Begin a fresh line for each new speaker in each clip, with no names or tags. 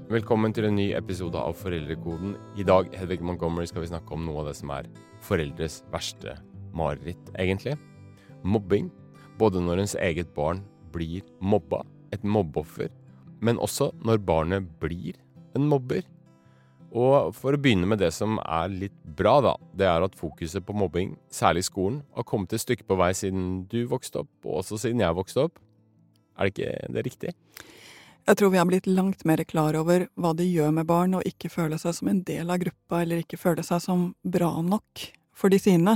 Velkommen til en ny episode av Foreldrekoden. I dag, Hedvig Montgomery, skal vi snakke om noe av det som er foreldres verste mareritt, egentlig. Mobbing, både når ens eget barn blir mobba, et mobbeoffer, men også når barnet blir en mobber. Og for å begynne med det som er litt bra da, det er at fokuset på mobbing, særlig i skolen, har kommet et stykke på vei siden du vokste opp, og også siden jeg vokste opp. Er det ikke det riktig?
Jeg tror vi har blitt langt mer klar over hva det gjør med barn å ikke føle seg som en del av gruppa, eller ikke føle seg som bra nok for de sine.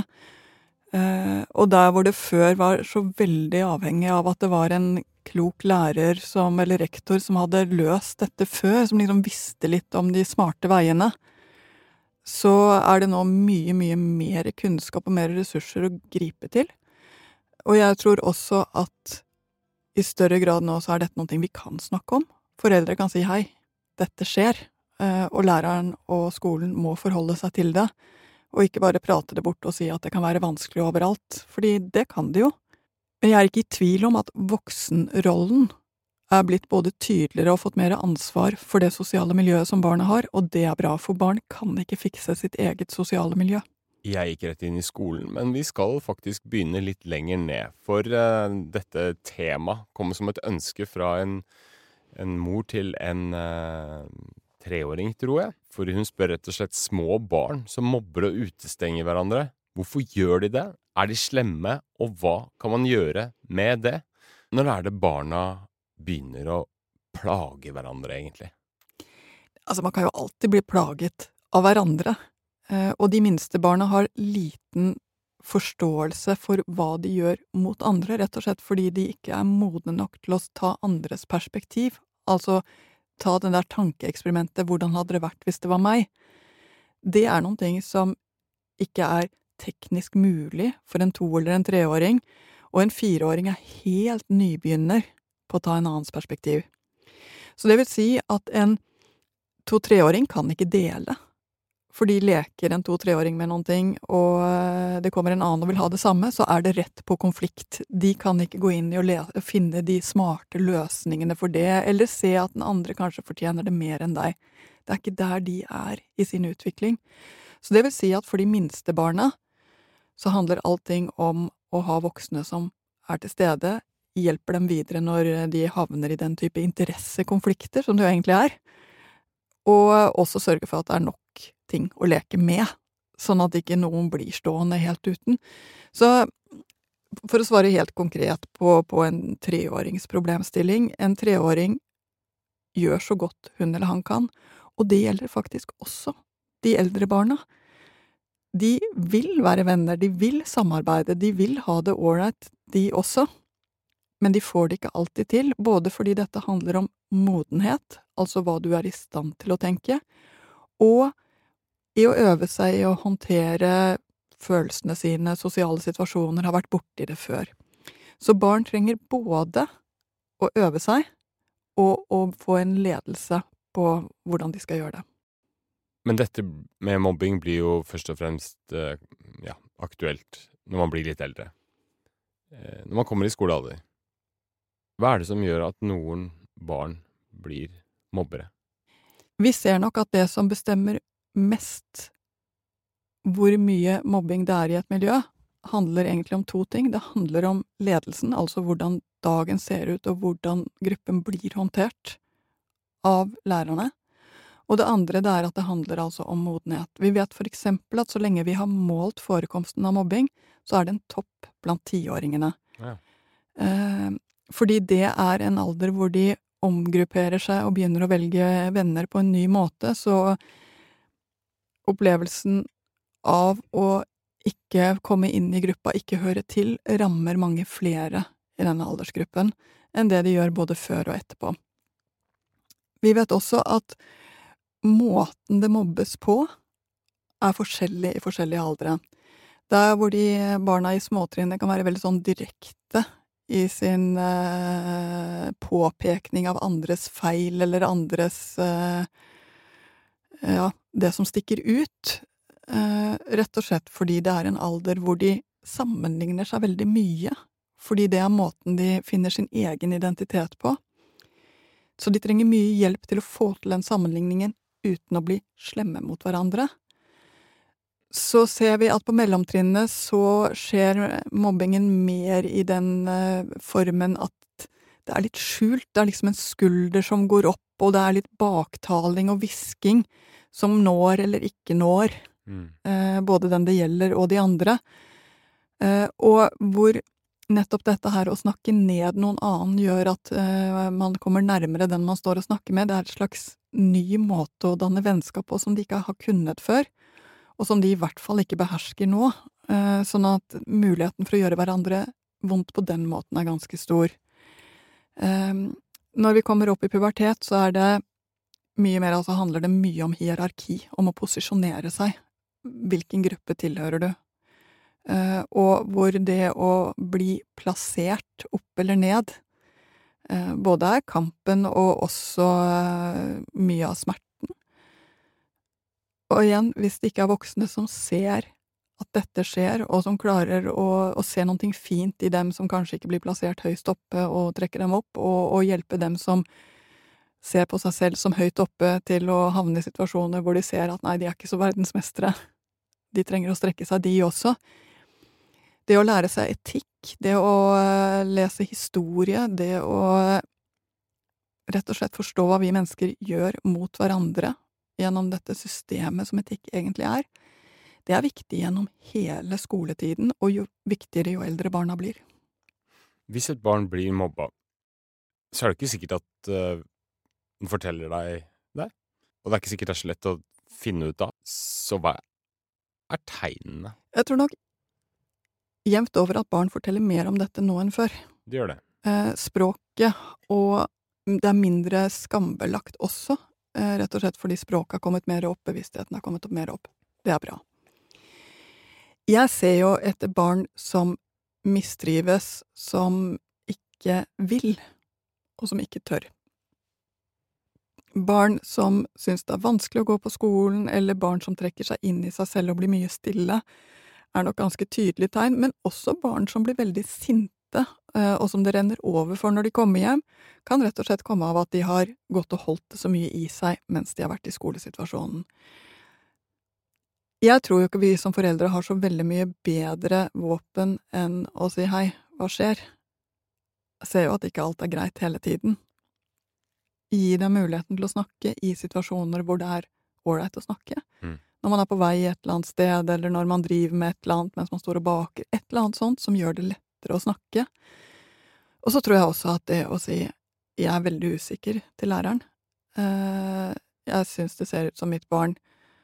Og der hvor det før var så veldig avhengig av at det var en klok lærer eller rektor som hadde løst dette før, som liksom visste litt om de smarte veiene, så er det nå mye, mye mer kunnskap og mer ressurser å gripe til. Og jeg tror også at i større grad nå så er dette noe vi kan snakke om. Foreldre kan si hei, dette skjer, og læreren og skolen må forholde seg til det, og ikke bare prate det bort og si at det kan være vanskelig overalt, fordi det kan det jo. Men jeg er ikke i tvil om at voksenrollen er blitt både tydeligere og fått mer ansvar for det sosiale miljøet som barnet har, og det er bra, for barn kan ikke fikse sitt eget sosiale miljø.
Jeg gikk rett inn i skolen, men vi skal faktisk begynne litt lenger ned, for dette temaet kommer som et ønske fra en mor til en 3-åring, tror jeg. For hun spør rett og slett små barn som mobber og utestenger hverandre. Hvorfor gjør de det? Er de slemme, og hva kan man gjøre med det? Når er det barna begynner å plage hverandre, egentlig?
Altså, man kan jo alltid bli plaget av hverandre. Og de minste barna har liten forståelse for hva de gjør mot andre, rett og slett fordi de ikke er modne nok til å ta andres perspektiv. Altså, ta den der tankeeksperimentet, hvordan hadde det vært hvis det var meg? Det er noen ting som ikke er teknisk mulig for en 2- eller en 3-åring, og en 4-åring er helt nybegynner på å ta en annens perspektiv. Så det vil si at en 2-3-åring kan ikke dele. For de leker en 2-3-åring med noen ting, og det kommer en annen og vil ha det samme, så er det rett på konflikt. De kan ikke gå inn i og finne de smarte løsningene for det, eller se at den andre kanskje fortjener det mer enn deg. Det er ikke der de er i sin utvikling. Så det vil si at for de minste barna, så handler allting om å ha voksne som er til stede, hjelper dem videre når de havner i den type interessekonflikter, som det jo egentlig er, og også sørge for at det er nok ting å leke med, sånn at ikke noen blir stående helt uten. Så for å svare helt konkret på en 3-årings problemstilling, en 3-åring gjør så godt hun eller han kan, og det gjelder faktisk også de eldre barna. De vil være venner, de vil samarbeide, de vil ha det ålreit, de også. Men de får det ikke alltid til, både fordi dette handler om modenhet, altså hva du er i stand til å tenke, og i å øve seg i å håndtere følelsene sine, sosiale situasjoner, har vært borti det før. Så barn trenger både å øve seg, og å få en ledelse på hvordan de skal gjøre det.
Men dette med mobbing blir jo først og fremst aktuelt når man blir litt eldre. Når man kommer i skolealder. Hva er det som gjør at noen barn blir mobbere?
Vi ser nok at det som bestemmer mest hvor mye mobbing det er i et miljø, handler egentlig om 2 ting. Det handler om ledelsen, altså hvordan dagen ser ut, og hvordan gruppen blir håndtert av lærerne. Og det andre det er at det handler altså om modenhet. Vi vet for eksempel at så lenge vi har målt forekomsten av mobbing, så er det en topp blant 10-åringene.
Ja.
Fordi det er en alder hvor de omgrupperer seg og begynner å velge venner på en ny måte, så opplevelsen av å ikke komme inn i gruppa, ikke høre til, rammer mange flere i denne aldersgruppen enn det de gjør både før og etterpå. Vi vet også at måten det mobbes på er forskjellig i forskjellige aldre. Der hvor de barna i småtrinnet kan være veldig sånn direkte i sin påpekning av andres feil eller andres det som stikker ut, rett og slett fordi det er en alder hvor de sammenligner seg veldig mye, fordi det er måten de finner sin egen identitet på. Så de trenger mye hjelp til å få til den sammenligningen uten å bli slemme mot hverandre. Så ser vi at på mellomtrinnet så skjer mobbingen mer i den formen at det er litt skjult. Det er liksom en skulder som går opp, og det er litt baktaling og hvisking som når eller ikke når. Både den det gjelder og de andre. Og hvor nettopp dette her å snakke ned noen annen gjør at man kommer nærmere den man står og snakker med. Det er et slags ny måte å danne vennskap på som de ikke har kunnet før, og som de i hvert fall ikke behersker nå. Sånn at muligheten for å gjøre hverandre vondt på den måten er ganske stor. Når vi kommer opp i pubertet, så er det mye mer, altså handler det mye om hierarki, om å posisjonere seg. Hvilken gruppe tilhører du? Og hvor det å bli plassert opp eller ned, både er kampen og også mye av smerten. Og igjen, hvis det ikke er voksne som ser at dette skjer, og som klarer å se noe fint i dem som kanskje ikke blir plassert høyst oppe, og trekker dem opp, og hjelpe dem som ser på seg selv som høyt oppe til å havne i situasjoner hvor de ser at nei, de er ikke så verdensmestere. De trenger å strekke seg, de også. Det å lære seg etikk, det å lese historie, det å rett og slett forstå hva vi mennesker gjør mot hverandre gjennom dette systemet som etikk egentlig er, det er viktig gjennom hele skoletiden, og jo viktigere jo eldre barna blir.
Hvis et barn blir mobba, så er det ikke sikkert at den forteller deg det. Og det er ikke sikkert det er så lett å finne ut av. Så hva er tegnene?
Jeg tror nok jevnt over at barn forteller mer om dette nå enn før.
Det gjør det.
Språket, og det er mindre skambelagt også, rett og slett fordi språket har kommet mer opp, bevisstheten har kommet opp mer opp. Det er bra. Jeg ser jo etter barn som mistrives, som ikke vil, og som ikke tør. Barn som synes det er vanskelig å gå på skolen, eller barn som trekker seg inn i seg selv og blir mye stille, er nok ganske tydelig tegn, men også barn som blir veldig sinte, og som det renner over for når de kommer hjem, kan rett og slett komme av at de har gått og holdt det så mye i seg mens de har vært i skolesituasjonen. Jeg tror jo ikke vi som foreldre har så veldig mye bedre våpen enn å si hei, hva skjer? Jeg ser jo at ikke alt er greit hele tiden. Gi dem muligheten til å snakke i situasjoner hvor det er ålreit å snakke. Når man er på vei et eller annet sted, eller når man driver med et eller annet mens man står og baker, et eller annet sånt som gjør det lettere å snakke. Og så tror jeg også at det å si jeg er veldig usikker til læreren. Jeg synes det ser ut som mitt barn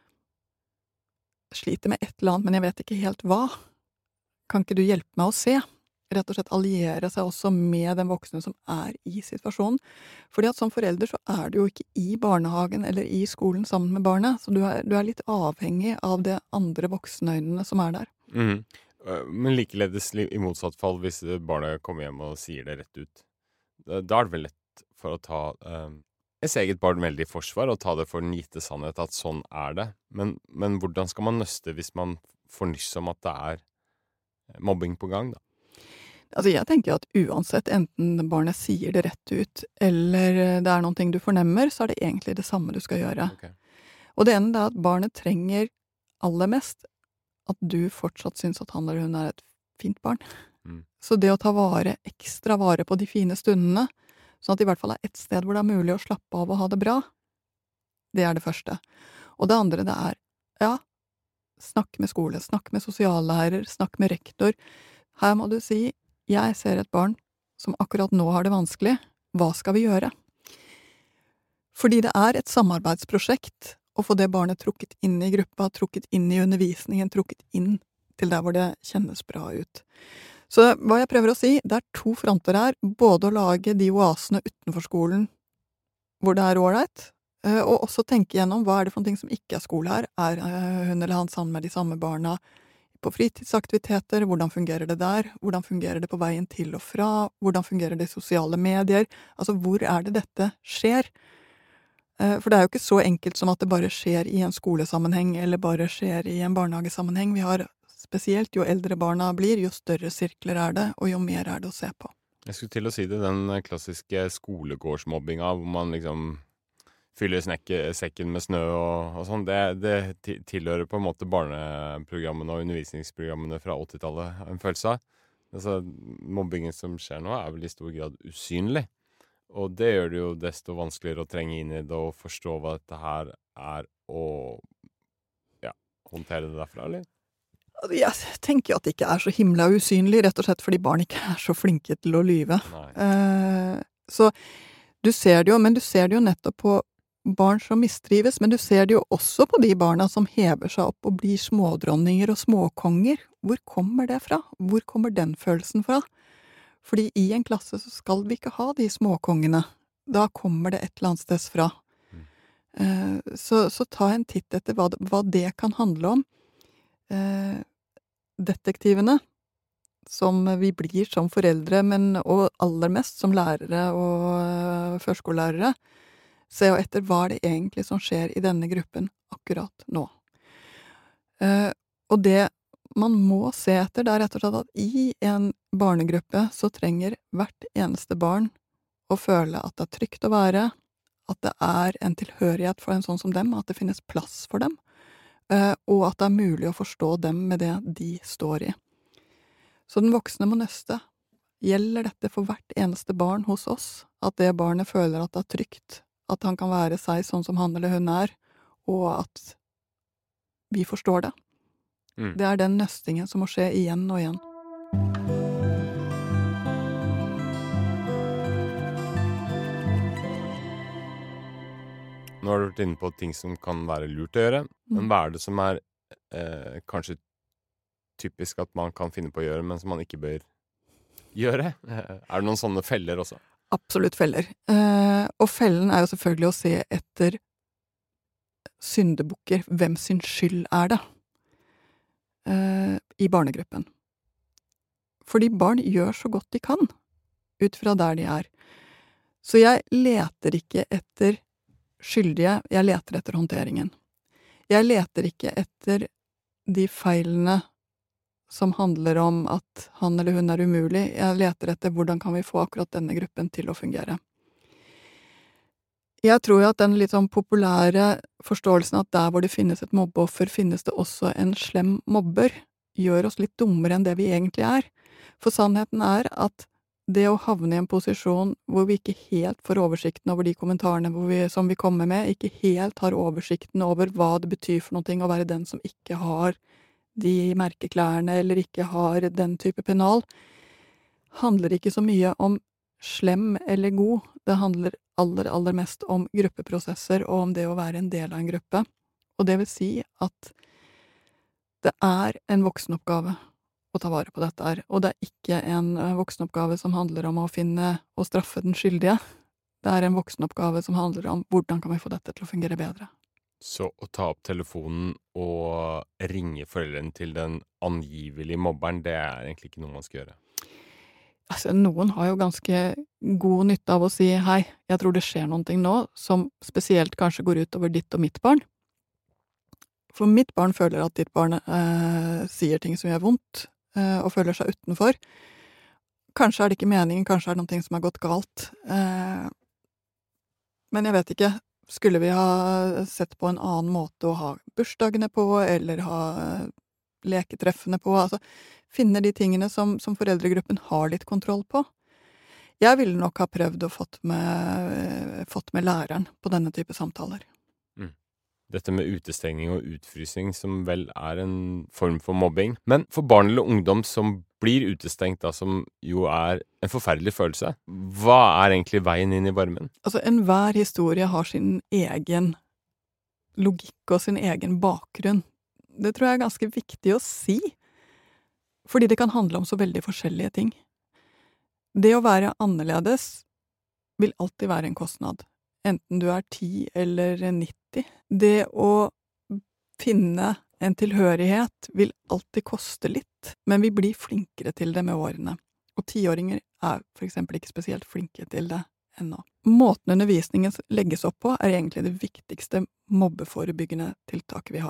sliter med et eller annet, men jeg vet ikke helt hva. Kan ikke du hjelpe meg å se? Rett og slett alliere seg også med den voksne som er i situasjonen. Fordi at som forelder så er du jo ikke i barnehagen eller i skolen sammen med barnet, så du er litt avhengig av det andre voksenøynene som er der.
Men likeledes i motsatt fall, hvis barnet kommer hjem og sier det rett ut, da er det vel lett for å ta ens eget barn veldig i forsvar og ta det for den gitte sannhet at sånn er det. Men hvordan skal man nøste hvis man får nyss om at det er mobbing på gang, da?
Altså, jeg tenker at uansett, enten barnet sier det rett ut, eller det er noen ting du fornemmer, så er det egentlig det samme du skal gjøre.
Okay.
Og det ene er at barnet trenger aller mest at du fortsatt synes at han eller hun er et fint barn. Så det å ta ekstra vare på de fine stundene, sånn at det i hvert fall er et sted hvor det er mulig å slappe av og ha det bra, det er det første. Og det andre det er, ja, snakk med skole, snakk med sosiallærer, snakk med rektor. Her må du si, jeg ser et barn som akkurat nå har det vanskelig, hva skal vi gjøre? Fordi det er et samarbeidsprosjekt å få det barnet trukket inn i gruppa, trukket inn i undervisningen, trukket inn til der hvor det kjennes bra ut. Så hva jeg prøver å si, det er 2 fronter her, både å lage de oasene utenfor skolen hvor det er ålreit, og også tenke gjennom hva er det for noe som ikke er skole her, er hun eller han sammen med de samme barna på fritidsaktiviteter, hvordan fungerer det der, hvordan fungerer det på veien til og fra, hvordan fungerer det i sosiale medier, altså hvor er det dette skjer? For det er jo ikke så enkelt som at det bare skjer i en skolesammenheng, eller bare skjer i en barnehagesammenheng. Vi har spesielt jo eldre barna blir, jo større sirkler er det, og jo mer er det å se på.
Jeg skulle til å si det, den klassiske skolegårdsmobbinga, hvor man liksom fyller sekken med snø og sånn, det tilhører på en måte barneprogrammene og undervisningsprogrammene fra 80-tallet, en følelse av. Altså, mobbingen som skjer nå er vel i stor grad usynlig, og det gjør det jo desto vanskeligere å trenge inn i det og forstå hva dette her er, og ja, håndtere det derfra, eller?
Altså, jeg tenker at det ikke er så himla usynlig, rett og slett fordi barn ikke er så flinke til å lyve. Så du ser det jo, men du ser det jo nettopp på barn som mistrives, men du ser det jo også på de barna som hever seg opp og blir smådronninger og småkonger. Hvor kommer det fra? Hvor kommer den følelsen fra? Fordi i en klasse så skal vi ikke ha de småkongene. Da kommer det et eller annet sted fra. Så ta en titt etter hva det kan handle om. Detektivene, som vi blir som foreldre, og aller mest som lærere og førskolelærere, se jo etter hva det egentlig som skjer i denne gruppen akkurat nå. Og det man må se etter, det er rett og slett at i en barnegruppe så trenger hvert eneste barn å føle at det er trygt å være, at det er en tilhørighet for en sånn som dem, at det finnes plass for dem, og at det er mulig å forstå dem med det de står i. Så den voksne må nøste. Gjelder dette for hvert eneste barn hos oss, at det barnet føler at det er trygt, at han kan være seg sånn som han eller hun er, og at vi forstår det. Det er den nøstingen som må skje igjen og igjen.
Nå har du vært inne på ting som kan være lurt å gjøre, men hva er det som er kanskje typisk at man kan finne på å gjøre, men som man ikke bør gjøre? Er det noen sånne feller også?
Absolutt feller. Og fellen er jo selvfølgelig å se etter syndebukker. Hvem sin skyld er det? I barnegruppen. Fordi barn gjør så godt de kan, ut fra der de er. Så jeg leter ikke etter skyldige, jeg leter etter håndteringen. Jeg leter ikke etter de feilene som handler om at han eller hun er umulig. Jeg leter etter hvordan kan vi få akkurat denne gruppen til å fungere. Jeg tror jo at den litt sånn populære forståelsen at der hvor det finnes et mobbeoffer, finnes det også en slem mobber, gjør oss litt dummere enn det vi egentlig er. For sannheten er at det å havne i en posisjon hvor vi ikke helt får oversikten over de kommentarene som vi kommer med, ikke helt har oversikten over hva det betyr for noe å være den som ikke har de merkeklærne eller ikke har den type pennal, handler ikke så mye om slem eller god. Det handler aller mest om gruppeprosesser og om det å være en del av en gruppe. Og det vil si at det er en voksenoppgave å ta vare på dette her, og det er ikke en voksenoppgave som handler om å finne og straffe den skyldige. Det er en voksenoppgave som handler om hvordan kan vi få dette til å fungere bedre.
Så å ta opp telefonen og ringe foreldrene til den angivelige mobberen, det er egentlig ikke noe man skal gjøre?
Altså, noen har jo ganske god nytte av å si hei, jeg tror det skjer noen ting nå, som spesielt kanskje går ut over ditt og mitt barn. For mitt barn føler at ditt barn sier ting som gjør vondt, og føler seg utenfor. Kanskje er det ikke meningen, kanskje er det noe som har gått galt. Men jeg vet ikke, skulle vi ha sett på en annen måte å ha bursdagene på, eller ha leketreffene på, altså finne de tingene som foreldregruppen har litt kontroll på. Jeg ville nok ha prøvd å fått med læreren på denne type samtaler.
Dette med utestengning og utfrysing som vel er en form for mobbing. Men for barn eller ungdom som blir utestengt, da, som jo er en forferdelig følelse, hva er egentlig veien inn i varmen? Altså,
enhver historie har sin egen logikk og sin egen bakgrunn. Det tror jeg er ganske viktig å si, fordi det kan handle om så veldig forskjellige ting. Det å være annerledes vil alltid være en kostnad. Enten du er 10 eller 90. Det å finne en tilhørighet vil alltid koste litt, men vi blir flinkere til det med årene. Og 10-åringer er for eksempel ikke spesielt flinke til det ennå. Måten undervisningen legges opp på er egentlig det viktigste mobbeforebyggende tiltaket vi har.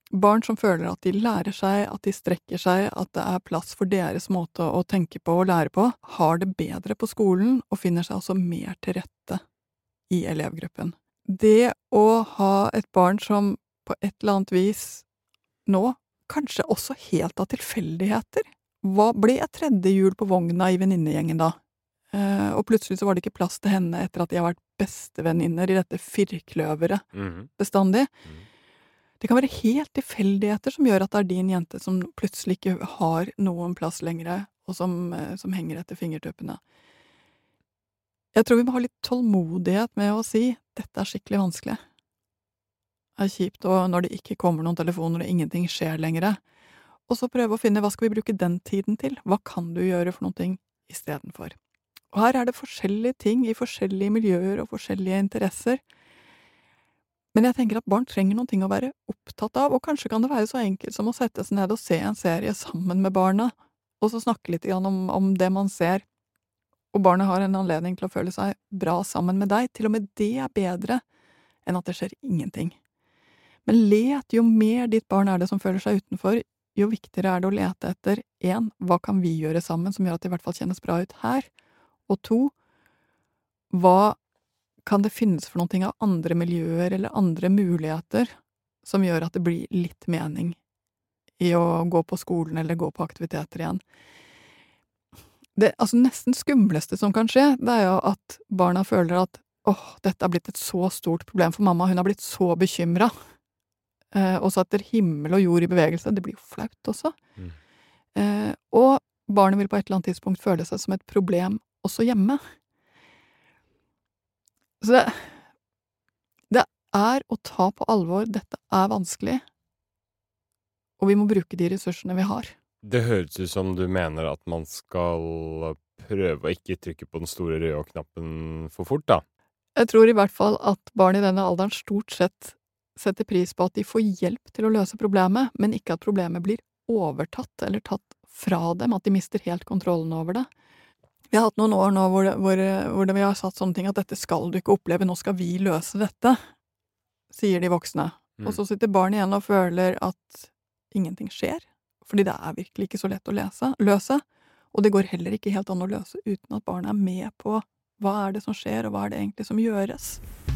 Barn som føler at de lærer seg, at de strekker seg, at det er plass for deres måte å tenke på og lære på, har det bedre på skolen og finner seg også mer til rette i elevgruppen. Det å ha et barn som på et eller annet vis nå, kanskje også helt av tilfeldigheter, ble et tredje hjul på vogna i venninnegjengen da? Og plutselig så var det ikke plass til henne etter at de har vært bestevenninner i dette firkløveret bestandig. Det kan være helt tilfeldigheter som gjør at det er din jente som plutselig ikke har noen plass lenger, og som henger etter fingertuppene. Jeg tror vi må ha litt tålmodighet med å si dette er skikkelig vanskelig. Det er kjipt og når det ikke kommer noen telefoner og ingenting skjer lenger. Og så prøve å finne hva skal vi bruke den tiden til? Hva kan du gjøre for noen ting i stedet for? Og her er det forskjellige ting i forskjellige miljøer og forskjellige interesser. Men jeg tenker at barn trenger noen ting å være opptatt av, og kanskje kan det være så enkelt som å sette seg ned og se en serie sammen med barna, og så snakke litt om det man ser. Og barnet har en anledning til å føle seg bra sammen med deg. Til og med det er bedre enn at det skjer ingenting. Men let, jo mer ditt barn er det som føler seg utenfor, jo viktigere er det å lete etter 1. Hva kan vi gjøre sammen som gjør at det i hvert fall kjennes bra ut her? Og 2. Hva kan det finnes for noen ting av andre miljøer eller andre muligheter som gjør at det blir litt mening i å gå på skolen eller gå på aktiviteter igjen? Det nesten skumleste som kan skje, det er jo at barna føler at dette har blitt et så stort problem for mamma, hun har blitt så bekymret. Og setter himmel og jord i bevegelse. Det blir jo flaut også. Og barnet vil på et eller annet tidspunkt føle seg som et problem også hjemme. Så det er å ta på alvor. Dette er vanskelig. Og vi må bruke de ressursene vi har.
Det høres ut som du mener at man skal prøve å ikke trykke på den store røde knappen for fort, da.
Jeg tror i hvert fall at barn i denne alderen stort sett setter pris på at de får hjelp til å løse problemet, men ikke at problemet blir overtatt eller tatt fra dem, at de mister helt kontrollen over det. Vi har hatt noen år nå hvor vi har satt sånne ting at dette skal du ikke oppleve, nå skal vi løse dette, sier de voksne. Og så sitter barn igjen og føler at ingenting skjer, fordi det er virkelig ikke så lett å løse, og det går heller ikke helt an å løse uten at barnet er med på hva er det som skjer, og hva er det egentlig som gjøres.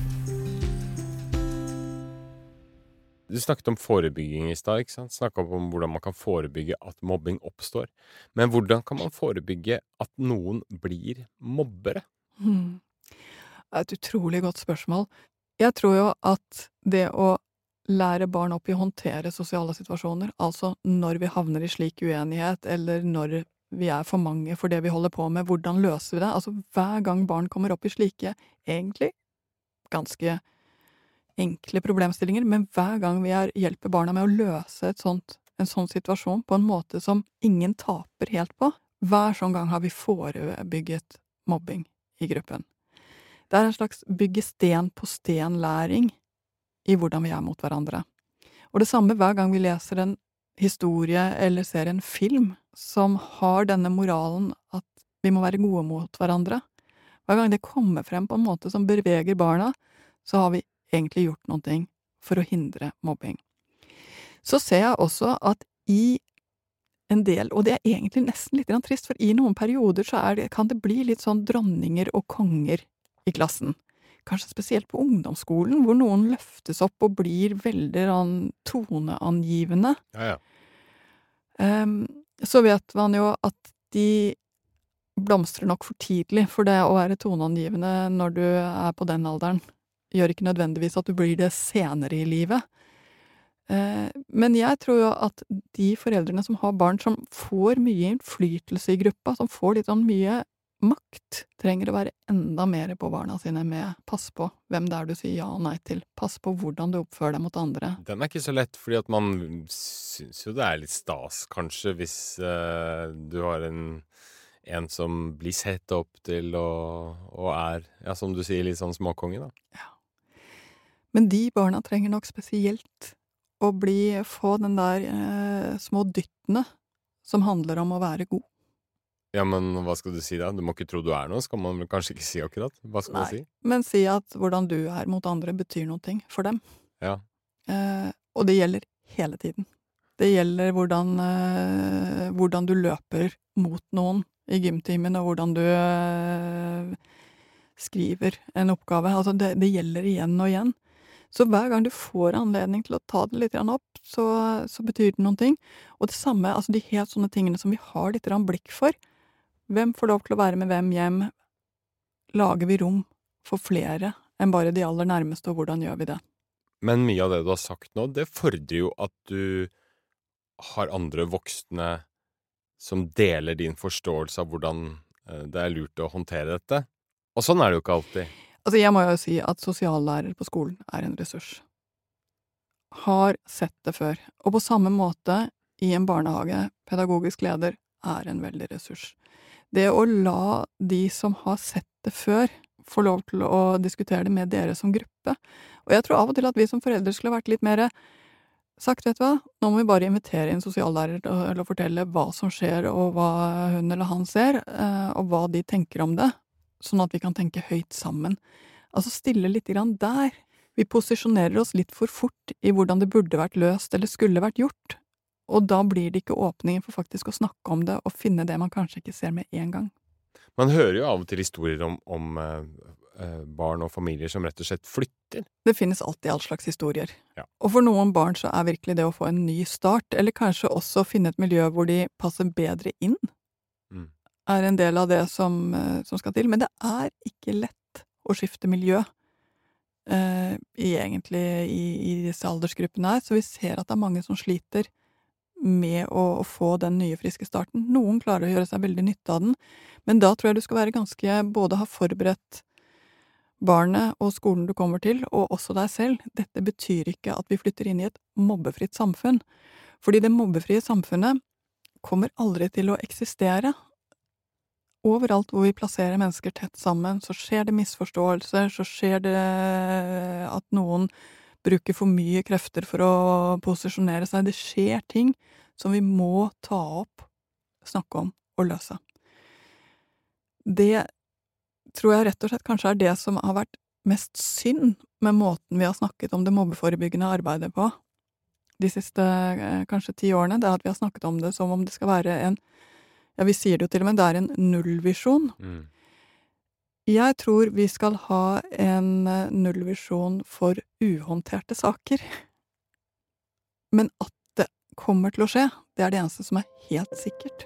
Du snakket om forebygging i stad, ikke sant? Snakket om hvordan man kan forebygge at mobbing oppstår. Men hvordan kan man forebygge at noen blir mobbere?
Det er et utrolig godt spørsmål. Jeg tror jo at det å lære barn opp i å håndtere sosiale situasjoner, altså når vi havner i slik uenighet, eller når vi er for mange for det vi holder på med, hvordan løser vi det? Altså hver gang barn kommer opp i slike, egentlig, ganske enkle problemstillinger, men hver gang vi hjelper barna med å løse en sånn situasjon på en måte som ingen taper helt på, hver sånn gang har vi forebygget mobbing i gruppen. Det er en slags bygge sten på sten-læring i hvordan vi er mot hverandre. Og det samme hver gang vi leser en historie eller ser en film som har denne moralen at vi må være gode mot hverandre. Hver gang det kommer frem på en måte som beveger barna, så har vi egentlig gjort noe for å hindre mobbing. Så ser jeg også at i en del, og det er egentlig nesten litt trist, for i noen perioder så kan det bli litt sånn dronninger og konger i klassen. Kanskje spesielt på ungdomsskolen, hvor noen løftes opp og blir veldig toneangivende.
Ja.
Så vet man jo at de blomstrer nok for tidlig, for det å være toneangivende når du er på den alderen gjør ikke nødvendigvis at du blir det senere i livet. Men jeg tror jo at de foreldrene som har barn som får mye innflytelse i gruppa, som får litt sånn mye makt, trenger å være enda mer på barna sine med pass på hvem det er du sier ja og nei til. Pass på hvordan du oppfører deg mot andre.
Den er ikke så lett, fordi at man synes jo det er litt stas, kanskje, hvis du har en som blir sett opp til og er, ja, som du sier, litt sånn småkonge, da.
Ja. Men de barna trenger nok spesielt å få den der små dyttene som handler om å være god.
Ja, men hva skal du si da? Du må ikke tro du er noe, skal man vel kanskje ikke si akkurat? Hva skal du si?
Nei, men si at hvordan du er mot andre betyr noe for dem.
Ja.
Og det gjelder hele tiden. Det gjelder hvordan du løper mot noen i gymtimen, og hvordan du skriver en oppgave. Altså det gjelder igjen og igjen. Så hver gang du får anledning til å ta det litt opp, så betyr det noen ting. Og det samme, altså de helt sånne tingene som vi har litt blikk for. Hvem får lov til å være med hvem hjem? Lager vi rom for flere enn bare de aller nærmeste, og hvordan gjør vi det?
Men mye av det du har sagt nå, det fordrer jo at du har andre voksne som deler din forståelse av hvordan det er lurt å håndtere dette. Og sånn er det jo ikke alltid.
Altså jeg må jo si at sosiallærer på skolen er en ressurs. Har sett det før. Og på samme måte i en barnehage, pedagogisk leder er en veldig ressurs. Det å la de som har sett det før, få lov til å diskutere det med dere som gruppe. Og jeg tror av og til at vi som foreldre skulle vært litt mer sagt, vet du hva, nå må vi bare invitere inn sosiallærer til å fortelle hva som skjer, og hva hun eller han ser, og hva de tenker om det, sånn at vi kan tenke høyt sammen. Altså stille litt grann der. Vi posisjonerer oss litt for fort i hvordan det burde vært løst, eller skulle vært gjort. Og da blir det ikke åpningen for faktisk å snakke om det, og finne det man kanskje ikke ser med en gang.
Man hører jo av og til historier om barn og familier som rett og slett flytter.
Det finnes alltid all slags historier.
Ja.
Og for noen barn så er virkelig det å få en ny start, eller kanskje også finne et miljø hvor de passer bedre inn, er en del av det som skal til. Men det er ikke lett å skifte miljø i disse aldersgruppene her, så vi ser at det er mange som sliter med å få den nye friske starten. Noen klarer å gjøre seg veldig nytte av den, men da tror jeg du skal være ganske, både ha forberedt barnet og skolen du kommer til, og også deg selv. Dette betyr ikke at vi flytter inn i et mobbefritt samfunn, fordi det mobbefrie samfunnet kommer aldri til å eksistere. Overalt hvor vi plasserer mennesker tett sammen, så skjer det misforståelser, så skjer det at noen bruker for mye krefter for å posisjonere seg. Det skjer ting som vi må ta opp, snakke om og løse. Det tror jeg rett og slett kanskje er det som har vært mest synd med måten vi har snakket om det mobbeforebyggende arbeidet på de siste kanskje 10 årene. Det er at vi har snakket om det som om det skal være ja, vi sier det jo til og med, det er en nullvisjon. Jeg tror vi skal ha en nullvisjon for uhåndterte saker. Men at det kommer til å skje, det er det eneste som er helt sikkert.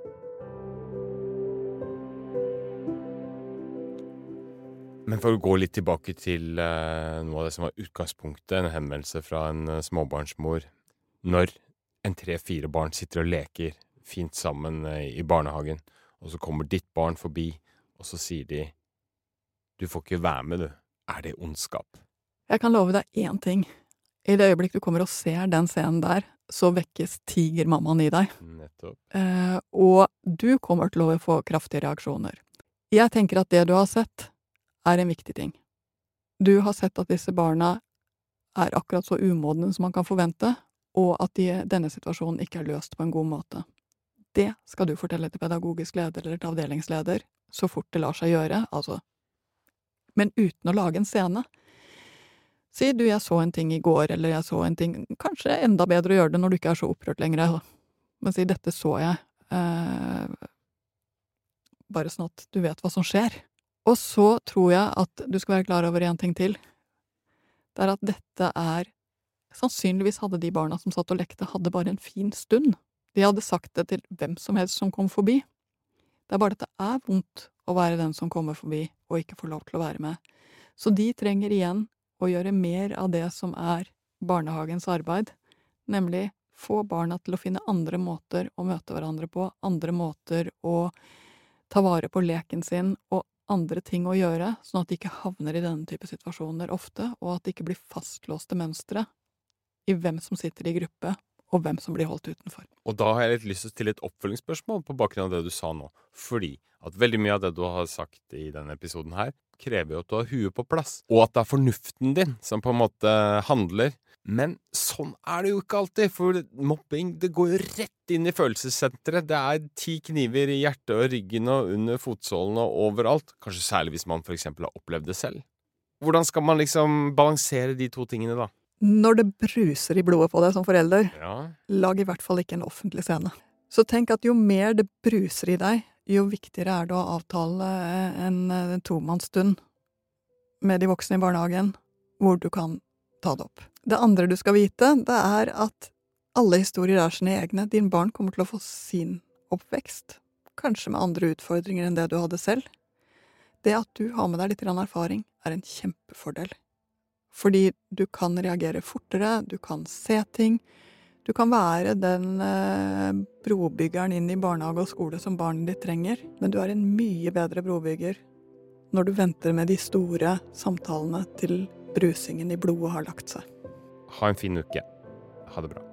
Men for å gå litt tilbake til noe av det som var utgangspunktet, en henvendelse fra en småbarnsmor. Når en 3-4 barn sitter og leker fint sammen i barnehagen, og så kommer ditt barn forbi, og så sier de, du får ikke være med, du. Er det ondskap?
Jeg kan love deg én ting. I det øyeblikk du kommer og ser den scenen der, så vekkes tigermammaen i deg.
Nettopp.
Og du kommer til å få kraftige reaksjoner. Jeg tenker at det du har sett, er en viktig ting. Du har sett at disse barna er akkurat så umodne som man kan forvente, og at denne situasjonen ikke er løst på en god måte. Det skal du fortelle til pedagogisk leder eller til avdelingsleder, så fort det lar seg gjøre, altså. Men uten å lage en scene. Si du, jeg så en ting i går, eller jeg så en ting, kanskje enda bedre å gjøre det når du ikke er så opprørt lenger, men si, dette så jeg, bare sånn at du vet hva som skjer. Og så tror jeg at du skal være klar over en ting til. Det er at dette sannsynligvis hadde de barna som satt og lekte, hadde bare en fin stund. De hadde sagt det til hvem som helst som kom forbi. Det er bare at det er vondt å være den som kommer forbi, og ikke får lov til å være med. Så de trenger igjen å gjøre mer av det som er barnehagens arbeid, nemlig få barna til å finne andre måter å møte hverandre på, andre måter å ta vare på leken sin, og andre ting å gjøre, sånn at de ikke havner i denne type situasjoner ofte, og at det ikke blir fastlåste mønstre i hvem som sitter i gruppe, og hvem som blir holdt utenfor.
Og da har jeg litt lyst til å stille et oppfølgingsspørsmål på bakgrunn av det du sa nå. Fordi at veldig mye av det du har sagt i denne episoden her, krever jo at du har huet på plass. Og at det er fornuften din som på en måte handler. Men sånn er det jo ikke alltid, for mobbing, det går jo rett inn i følelsessenteret. Det er 10 kniver i hjertet og ryggen og under fotsålen og overalt. Kanskje særlig hvis man for eksempel har opplevd det selv. Hvordan skal man liksom balansere de to tingene da?
Når det bruser i blodet på deg som forelder,
Ja.
lag i hvert fall ikke en offentlig scene. Så tenk at jo mer det bruser i deg, jo viktigere er det å avtale en tomannsstund med de voksne i barnehagen, hvor du kan ta det opp. Det andre du skal vite, det er at alle historier er sine egne. Din barn kommer til å få sin oppvekst, kanskje med andre utfordringer enn det du hadde selv. Det at du har med deg litt erfaring, er en kjempefordel. Fordi du kan reagere fortere, du kan se ting, du kan være den brobyggeren inn i barnehage og skole som barnet ditt trenger, men du er en mye bedre brobygger når du venter med de store samtalene til brusingen i blodet har lagt seg.
Ha en fin uke. Ha det bra.